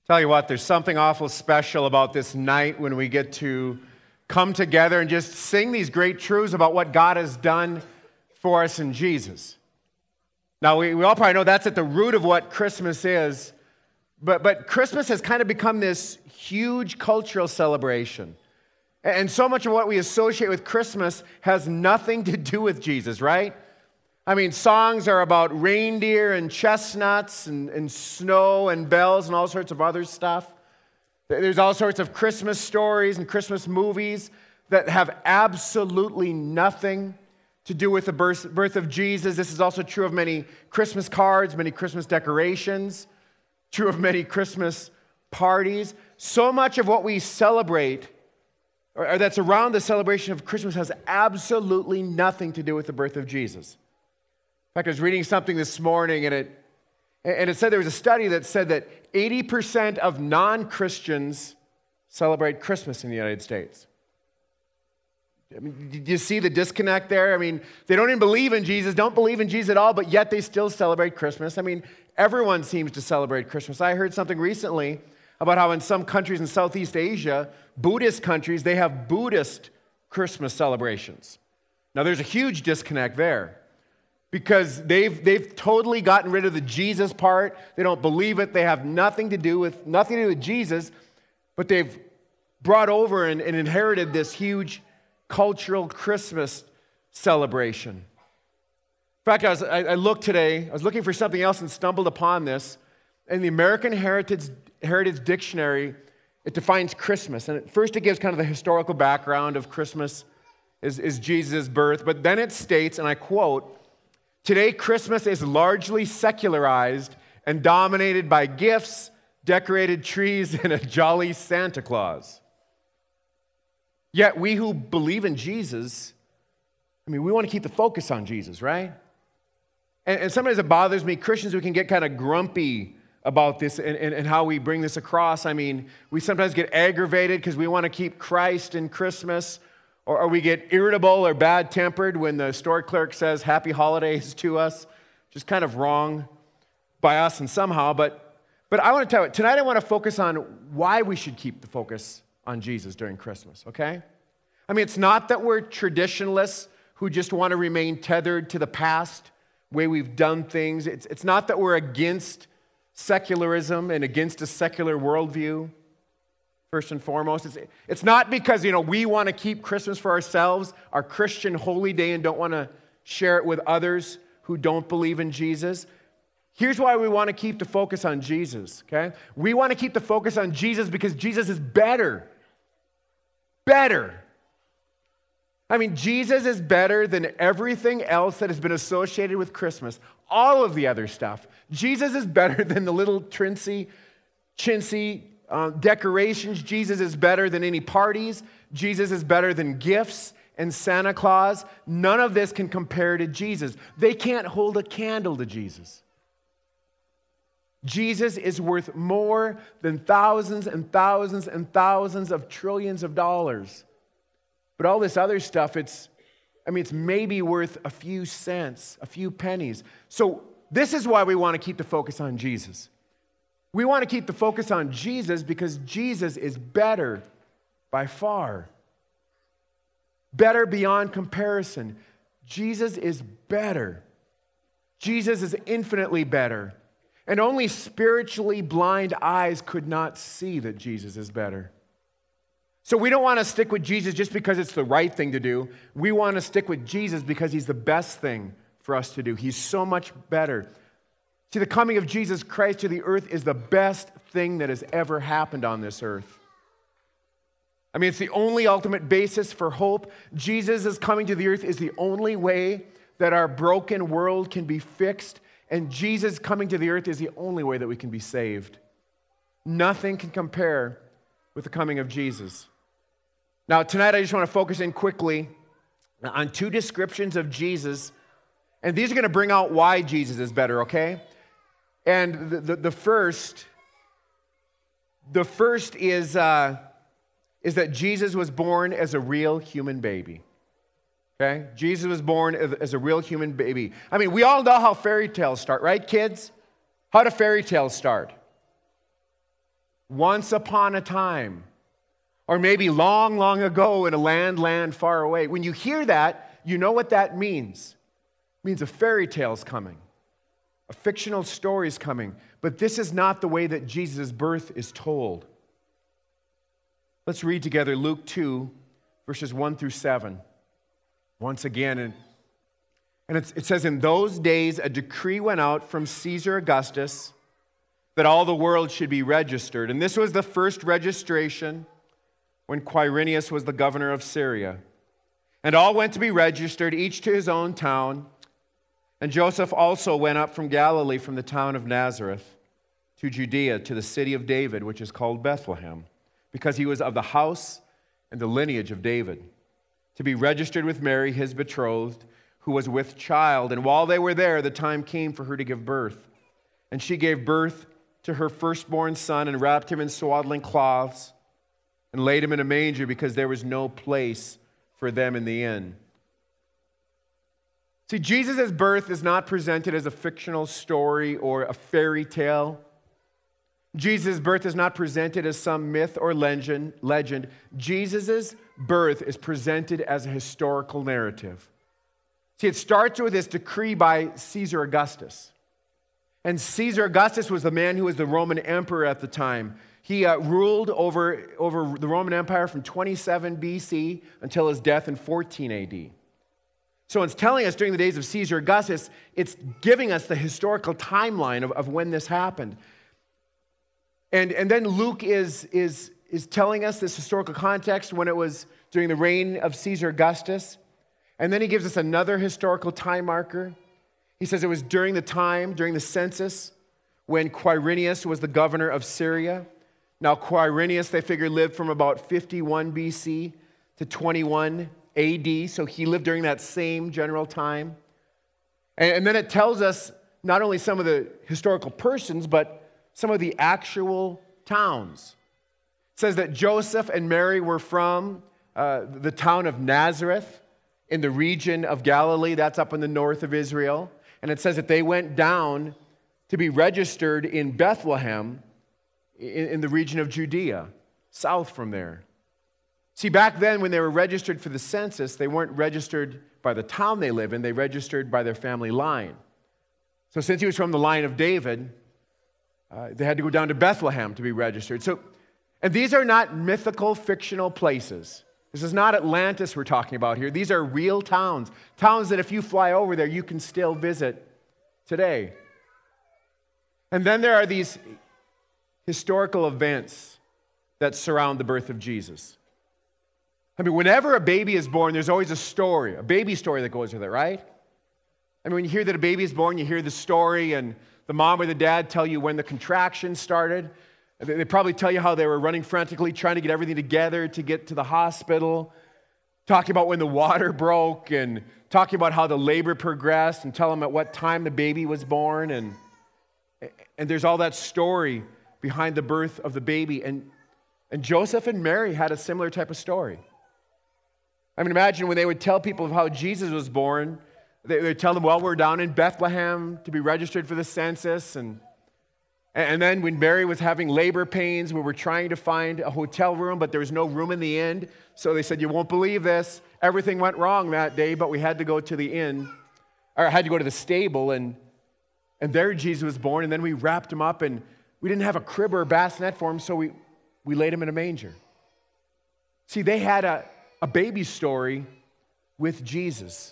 Tell you what, there's something awful special about this night when we get to come together and just sing these great truths about what God has done for us in Jesus. Now, we all probably know that's at the root of what Christmas is, but Christmas has kind of become this huge cultural celebration. And so much of what we associate with Christmas has nothing to do with Jesus, right? I mean, songs are about reindeer and chestnuts and snow and bells and all sorts of other stuff. There's all sorts of Christmas stories and Christmas movies that have absolutely nothing to do with the birth of Jesus. This is also true of many Christmas cards, many Christmas decorations, true of many Christmas parties. So much of what we celebrate, or that's around the celebration of Christmas, has absolutely nothing to do with the birth of Jesus. In fact, I was reading something this morning, and it said there was a study that said that 80% of non-Christians celebrate Christmas in the United States. I mean, did you see the disconnect there? I mean, they don't even believe in Jesus, don't believe in Jesus at all, but yet they still celebrate Christmas. I mean, everyone seems to celebrate Christmas. I heard something recently about how in some countries in Southeast Asia, Buddhist countries, they have Buddhist Christmas celebrations. Now, there's a huge disconnect there, because they've totally gotten rid of the Jesus part. They don't believe it. They have nothing to do with Jesus, but they've brought over and inherited this huge cultural Christmas celebration. In fact, I looked today. I was looking for something else and stumbled upon this. In the American Heritage Dictionary, it defines Christmas. And first it gives kind of the historical background of Christmas is Jesus' birth. But then it states, and I quote, "Today, Christmas is largely secularized and dominated by gifts, decorated trees, and a jolly Santa Claus. Yet we who believe in Jesus, we want to keep the focus on Jesus, right? And sometimes it bothers me, Christians, we can get kind of grumpy about this and how we bring this across. I mean, we sometimes get aggravated because we want to keep Christ in Christmas. Or we get irritable or bad-tempered when the store clerk says happy holidays to us, which is kind of wrong by us and somehow. But I want to tell you, tonight I want to focus on why we should keep the focus on Jesus during Christmas, okay? I mean, it's not that we're traditionalists who just want to remain tethered to the past, way we've done things. It's not that we're against secularism and against a secular worldview. First and foremost, it's not because, we want to keep Christmas for ourselves, our Christian holy day, and don't want to share it with others who don't believe in Jesus. Here's why we want to keep the focus on Jesus, okay? We want to keep the focus on Jesus because Jesus is better. Better. I mean, Jesus is better than everything else that has been associated with Christmas. All of the other stuff. Jesus is better than the little chintzy decorations. Jesus is better than any parties. Jesus is better than gifts and Santa Claus. None of this can compare to Jesus. They can't hold a candle to Jesus. Jesus is worth more than thousands and thousands and thousands of trillions of dollars. But all this other stuff, it's maybe worth a few cents, a few pennies. So this is why we want to keep the focus on Jesus. We want to keep the focus on Jesus because Jesus is better by far. Better beyond comparison. Jesus is better. Jesus is infinitely better. And only spiritually blind eyes could not see that Jesus is better. So we don't want to stick with Jesus just because it's the right thing to do. We want to stick with Jesus because he's the best thing for us to do. He's so much better. See, the coming of Jesus Christ to the earth is the best thing that has ever happened on this earth. It's the only ultimate basis for hope. Jesus' coming to the earth is the only way that our broken world can be fixed, and Jesus coming to the earth is the only way that we can be saved. Nothing can compare with the coming of Jesus. Now, tonight I just want to focus in quickly on two descriptions of Jesus, and these are going to bring out why Jesus is better, okay? And the first is that Jesus was born as a real human baby. Okay? Jesus was born as a real human baby. We all know how fairy tales start, right, kids? How do fairy tales start? once upon a time, or maybe long, long ago in a land far away. When you hear that, you know what that means. It means a fairy tale's coming. A fictional story is coming. But this is not the way that Jesus' birth is told. Let's read together Luke 2, verses 1 through 7. Once again, and it says, "In those days a decree went out from Caesar Augustus that all the world should be registered. And this was the first registration when Quirinius was the governor of Syria. And all went to be registered, each to his own town. And Joseph also went up from Galilee, from the town of Nazareth, to Judea, to the city of David, which is called Bethlehem, because he was of the house and the lineage of David, to be registered with Mary, his betrothed, who was with child. And while they were there, the time came for her to give birth. And she gave birth to her firstborn son and wrapped him in swaddling cloths and laid him in a manger because there was no place for them in the inn." See, Jesus' birth is not presented as a fictional story or a fairy tale. Jesus' birth is not presented as some myth or legend. Jesus' birth is presented as a historical narrative. See, it starts with this decree by Caesar Augustus. And Caesar Augustus was the man who was the Roman emperor at the time. He ruled over the Roman Empire from 27 BC until his death in 14 AD. So it's telling us during the days of Caesar Augustus, it's giving us the historical timeline of when this happened. And then Luke is telling us this historical context when it was during the reign of Caesar Augustus. And then he gives us another historical time marker. He says it was during the census, when Quirinius was the governor of Syria. Now, Quirinius, they figure, lived from about 51 BC to 21 AD, so he lived during that same general time. And then it tells us not only some of the historical persons, but some of the actual towns. It says that Joseph and Mary were from the town of Nazareth in the region of Galilee. That's up in the north of Israel. And it says that they went down to be registered in Bethlehem in the region of Judea, south from there. See, back then when they were registered for the census, they weren't registered by the town they live in, they registered by their family line. So since he was from the line of David, they had to go down to Bethlehem to be registered. And these are not mythical, fictional places. This is not Atlantis we're talking about here. These are real towns. Towns that if you fly over there, you can still visit today. And then there are these historical events that surround the birth of Jesus. I mean, whenever a baby is born, there's always a baby story that goes with it, right? I mean, when you hear that a baby is born, you hear the story, and the mom or the dad tell you when the contractions started. They probably tell you how they were running frantically, trying to get everything together to get to the hospital, talking about when the water broke, and talking about how the labor progressed, and tell them at what time the baby was born. And there's all that story behind the birth of the baby. And Joseph and Mary had a similar type of story. I mean, imagine when they would tell people of how Jesus was born, they would tell them, well, we're down in Bethlehem to be registered for the census. And then when Mary was having labor pains, we were trying to find a hotel room, but there was no room in the inn. So they said, you won't believe this. Everything went wrong that day, but we had to go to the inn, or had to go to the stable, and there Jesus was born. And then we wrapped him up, and we didn't have a crib or a bassinet for him, so we laid him in a manger. See, they had a baby story with Jesus.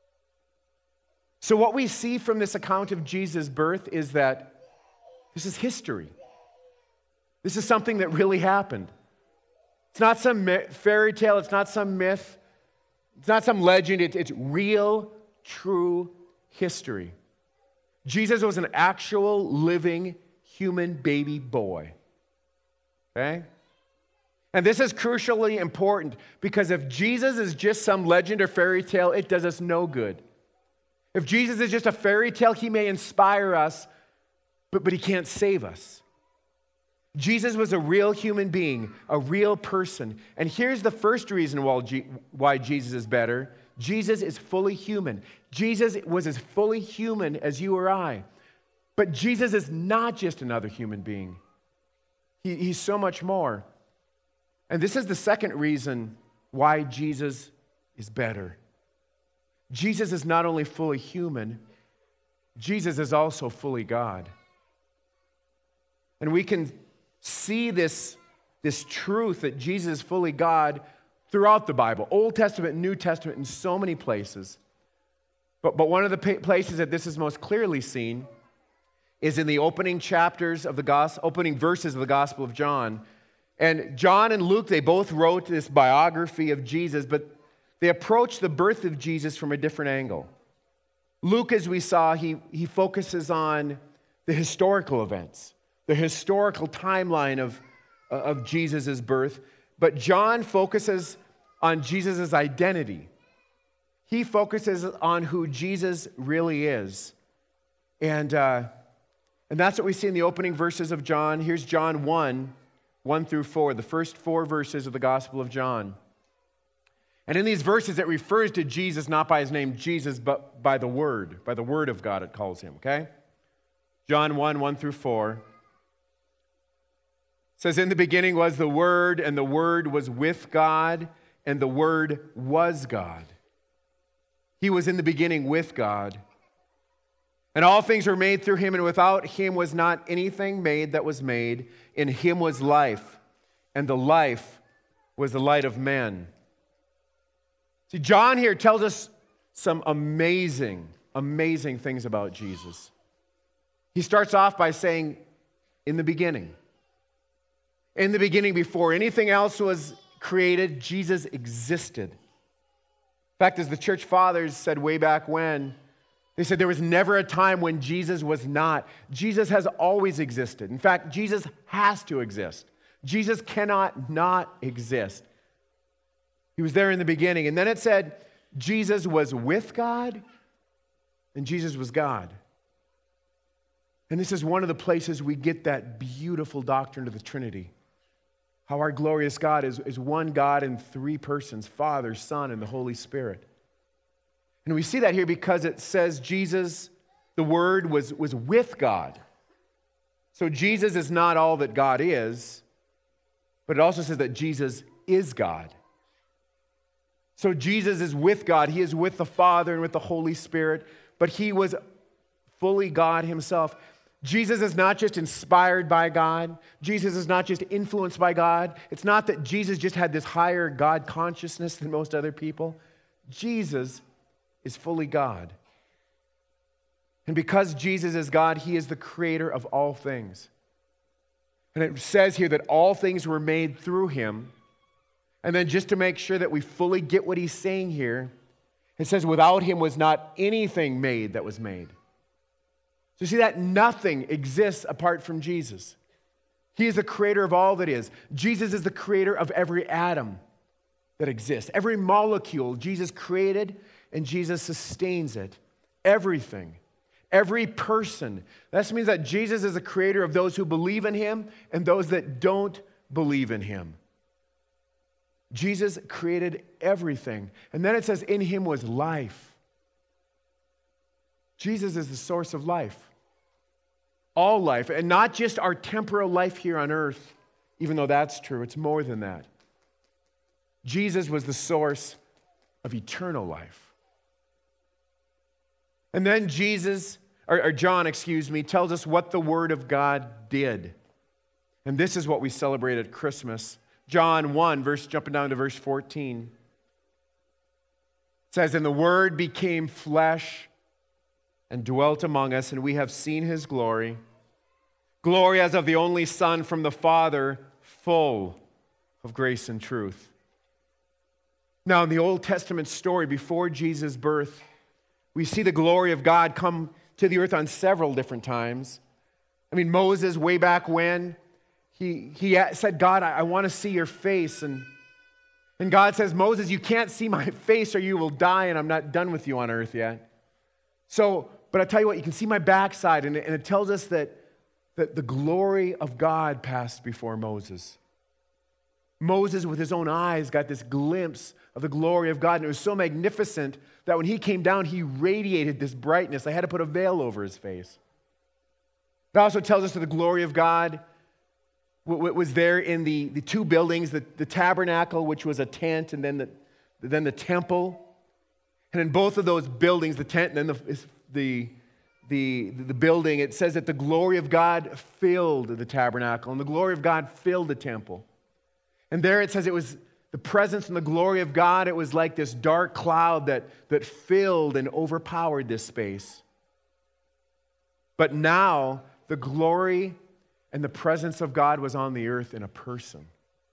So what we see from this account of Jesus' birth is that this is history. This is something that really happened. It's not some fairy tale. It's not some myth. It's not some legend. It's real, true history. Jesus was an actual, living, human baby boy. Okay? And this is crucially important because if Jesus is just some legend or fairy tale, it does us no good. If Jesus is just a fairy tale, he may inspire us, but he can't save us. Jesus was a real human being, a real person. And here's the first reason why Jesus is better. Jesus is fully human. Jesus was as fully human as you or I. But Jesus is not just another human being. He's so much more. And this is the second reason why Jesus is better. Jesus is not only fully human, Jesus is also fully God. And we can see this truth that Jesus is fully God throughout the Bible, Old Testament, New Testament, in so many places. But one of the places that this is most clearly seen is in the opening chapters of the gospel, opening verses of the Gospel of John. And John and Luke, they both wrote this biography of Jesus, but they approach the birth of Jesus from a different angle. Luke, as we saw, he focuses on the historical events, the historical timeline of Jesus' birth. But John focuses on Jesus' identity. He focuses on who Jesus really is. And that's what we see in the opening verses of John. Here's John 1 through 4, the first 4 verses of the Gospel of John. And in these verses, it refers to Jesus not by his name Jesus, but by the Word of God it calls him, okay? John 1 through 4. It says, "In the beginning was the Word, and the Word was with God, and the Word was God. He was in the beginning with God. And all things were made through him, and without him was not anything made that was made. In him was life, and the life was the light of men." See, John here tells us some amazing, amazing things about Jesus. He starts off by saying, in the beginning. In the beginning, before anything else was created, Jesus existed. In fact, as the church fathers said way back when, they said there was never a time when Jesus was not. Jesus has always existed. In fact, Jesus has to exist. Jesus cannot not exist. He was there in the beginning. And then it said Jesus was with God and Jesus was God. And this is one of the places we get that beautiful doctrine of the Trinity. How our glorious God is one God in 3 persons, Father, Son, and the Holy Spirit. And we see that here because it says Jesus, the Word, was with God. So Jesus is not all that God is, but it also says that Jesus is God. So Jesus is with God. He is with the Father and with the Holy Spirit, but he was fully God himself. Jesus is not just inspired by God. Jesus is not just influenced by God. It's not that Jesus just had this higher God consciousness than most other people. Jesus is fully God. And because Jesus is God, he is the creator of all things. And it says here that all things were made through him. And then just to make sure that we fully get what he's saying here, it says without him was not anything made that was made. So see that nothing exists apart from Jesus. He is the creator of all that is. Jesus is the creator of every atom that exists. Every molecule Jesus created and Jesus sustains it. Everything. Every person. That means that Jesus is the creator of those who believe in him and those that don't believe in him. Jesus created everything. And then it says, in him was life. Jesus is the source of life. All life. And not just our temporal life here on earth, even though that's true. It's more than that. Jesus was the source of eternal life. And then John, tells us what the Word of God did. And this is what we celebrate at Christmas. John 1, jumping down to verse 14. It says, "And the Word became flesh and dwelt among us, and we have seen his glory. Glory as of the only Son from the Father, full of grace and truth." Now, in the Old Testament story, before Jesus' birth, we see the glory of God come to the earth on several different times. I mean, Moses, way back when, he said, "God, I want to see your face." And God says, "Moses, you can't see my face or you will die, and I'm not done with you on earth yet. But I tell you what, you can see my backside." And it tells us that the glory of God passed before Moses. Moses, with his own eyes, got this glimpse of the glory of God. And it was so magnificent that when he came down, he radiated this brightness. They had to put a veil over his face. It also tells us that the glory of God was there in the two buildings, the tabernacle, which was a tent, and then the temple. And in both of those buildings, the tent and then the building, it says that the glory of God filled the tabernacle, and the glory of God filled the temple. And there it says it was the presence and the glory of God. It was like this dark cloud that filled and overpowered this space. But now, the glory and the presence of God was on the earth in a person.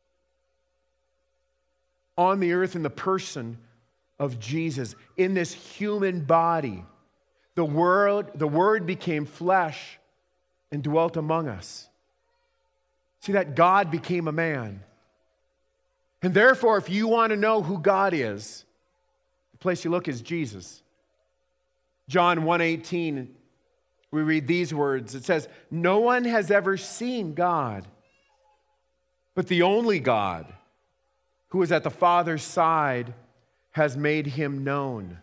On the earth in the person of Jesus, in this human body. The Word became flesh and dwelt among us. See, that God became a man. And therefore, if you want to know who God is, the place you look is Jesus. John 1:18, we read these words. It says, "No one has ever seen God, but the only God, who is at the Father's side, has made him known."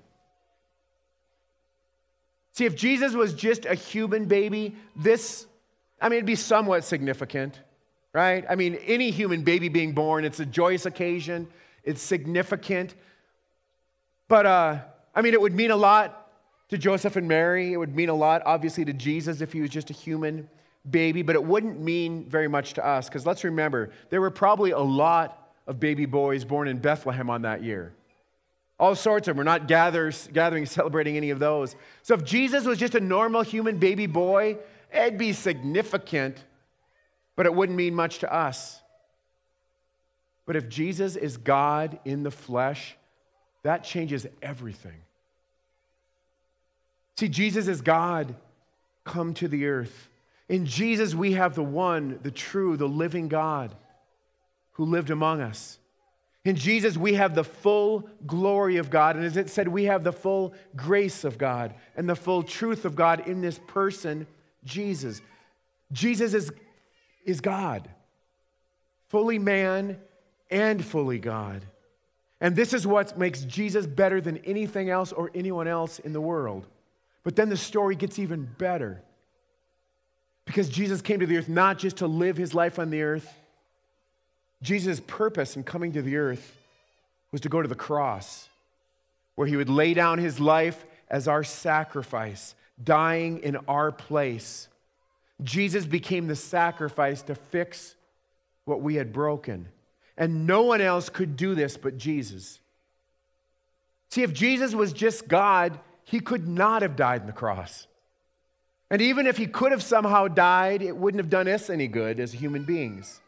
See, if Jesus was just a human baby, it'd be somewhat significant, right? I mean, any human baby being born, it's a joyous occasion. It's significant. But, it would mean a lot to Joseph and Mary. It would mean a lot, obviously, to Jesus if he was just a human baby. But it wouldn't mean very much to us. Because let's remember, there were probably a lot of baby boys born in Bethlehem on that year. All sorts of them. We're not gathering, celebrating any of those. So if Jesus was just a normal human baby boy, it'd be significant, but it wouldn't mean much to us. But if Jesus is God in the flesh, that changes everything. See, Jesus is God come to the earth. In Jesus, we have the one, the true, the living God who lived among us. In Jesus, we have the full glory of God. And as it said, we have the full grace of God and the full truth of God in this person, Jesus. Jesus is God, fully man and fully God. And this is what makes Jesus better than anything else or anyone else in the world. But then the story gets even better. Because Jesus came to the earth not just to live his life on the earth. Jesus' purpose in coming to the earth was to go to the cross, where he would lay down his life as our sacrifice, dying in our place. Jesus became the sacrifice to fix what we had broken. And no one else could do this but Jesus. See, if Jesus was just God, he could not have died on the cross. And even if he could have somehow died, it wouldn't have done us any good as human beings.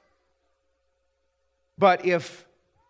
But if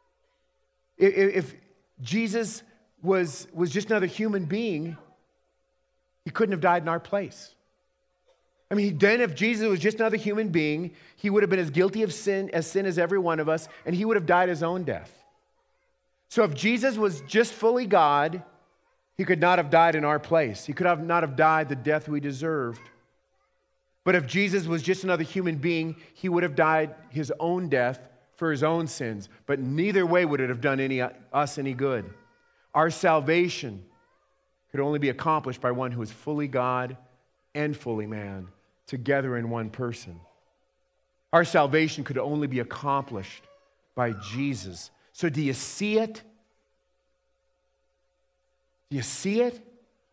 Jesus was just another human being, he couldn't have died in our place. I mean, then if Jesus was just another human being, he would have been as guilty of sin as every one of us, and he would have died his own death. So if Jesus was just fully God, he could not have died in our place. He could not have died the death we deserved. But if Jesus was just another human being, he would have died his own death for his own sins, but neither way would it have done us any good. Our salvation could only be accomplished by one who is fully God and fully man, together in one person. Our salvation could only be accomplished by Jesus. So do you see it? Do you see it?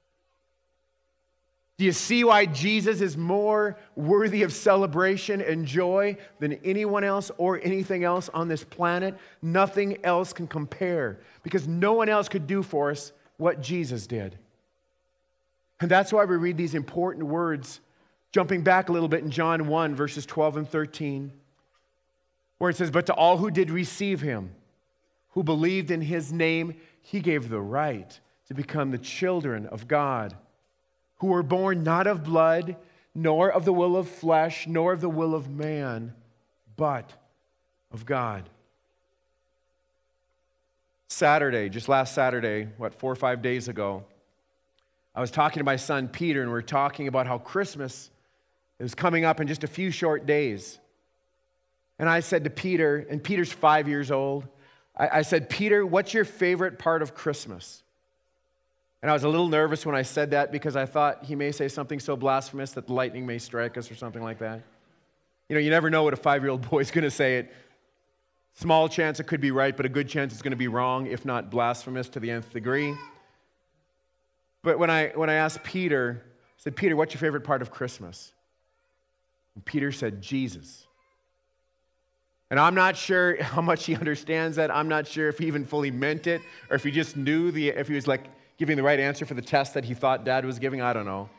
Do you see why Jesus is more worthy of celebration and joy than anyone else or anything else on this planet? Nothing else can compare, because no one else could do for us what Jesus did. And that's why we read these important words, jumping back a little bit in John 1, verses 12 and 13, where it says, "But to all who did receive him, who believed in his name, he gave the right to become the children of God, who were born not of blood, nor of the will of flesh, nor of the will of man, but of God." Saturday, just last Saturday, 4 or 5 days ago, I was talking to my son Peter, and we were talking about how Christmas is coming up in just a few short days. And I said to Peter, and Peter's 5 years old, I said, "Peter, what's your favorite part of Christmas?" And I was a little nervous when I said that, because I thought he may say something so blasphemous that the lightning may strike us or something like that. You never know what a 5-year-old boy is going to say. Small chance it could be right, but a good chance it's going to be wrong, if not blasphemous to the nth degree. But when I asked Peter, I said, Peter, what's your favorite part of Christmas? And Peter said, Jesus. And I'm not sure how much he understands that. I'm not sure if he even fully meant it, or if he just knew if he was like giving the right answer for the test that he thought Dad was giving. I don't know.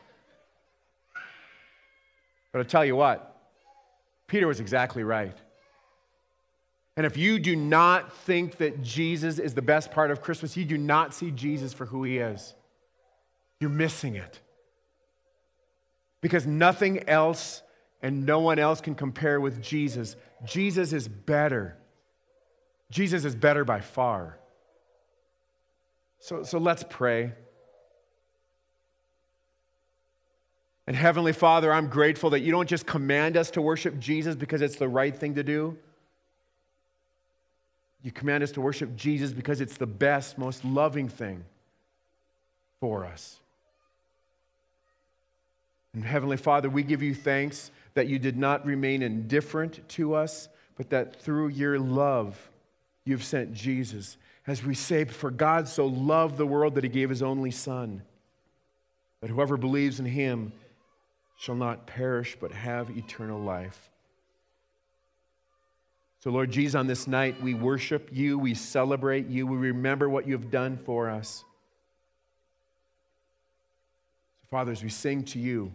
But I'll tell you what, Peter was exactly right. And if you do not think that Jesus is the best part of Christmas, you do not see Jesus for who he is. You're missing it. Because nothing else and no one else can compare with Jesus. Jesus is better. Jesus is better by far. So let's pray. And Heavenly Father, I'm grateful that you don't just command us to worship Jesus because it's the right thing to do. You command us to worship Jesus because it's the best, most loving thing for us. And Heavenly Father, we give you thanks that you did not remain indifferent to us, but that through your love, you've sent Jesus. As we say, for God so loved the world that he gave his only Son, that whoever believes in him shall not perish but have eternal life. So Lord Jesus, on this night, we worship you, we celebrate you, we remember what you have done for us. So Father, as we sing to you,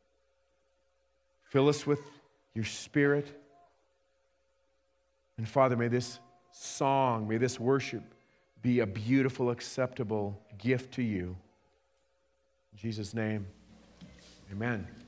fill us with your Spirit. And Father, may this song, may this worship be a beautiful, acceptable gift to you. In Jesus' name, amen.